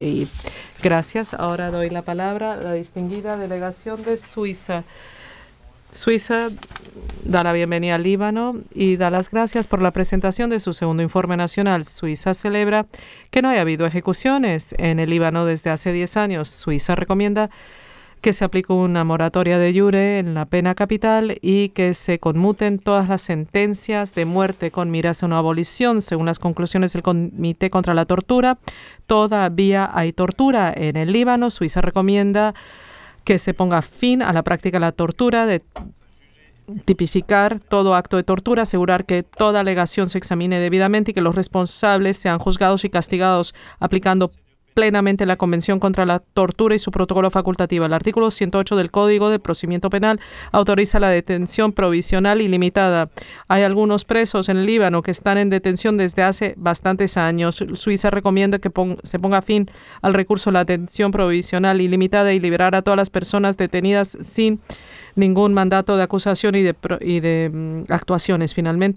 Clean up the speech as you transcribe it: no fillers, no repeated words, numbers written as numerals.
ahí. Gracias. Ahora doy la palabra a la distinguida delegación de Suiza. Suiza da la bienvenida al Líbano y da las gracias por la presentación de su segundo informe nacional. Suiza celebra que no haya habido ejecuciones en el Líbano desde hace 10 años. Suiza recomienda que se aplique una moratoria de jure en la pena capital y que se conmuten todas las sentencias de muerte con miras a una abolición. Según las conclusiones del Comité contra la Tortura, todavía hay tortura en el Líbano. Suiza recomienda que se ponga fin a la práctica de la tortura, de tipificar todo acto de tortura, asegurar que toda alegación se examine debidamente y que los responsables sean juzgados y castigados aplicando plenamente la Convención contra la Tortura y su protocolo facultativo. El artículo 108 del Código de Procedimiento Penal autoriza la detención provisional ilimitada. Hay algunos presos en el Líbano que están en detención desde hace bastantes años. Suiza recomienda que se ponga fin al recurso a la detención provisional ilimitada y liberar a todas las personas detenidas sin ningún mandato de acusación y de actuaciones. Finalmente,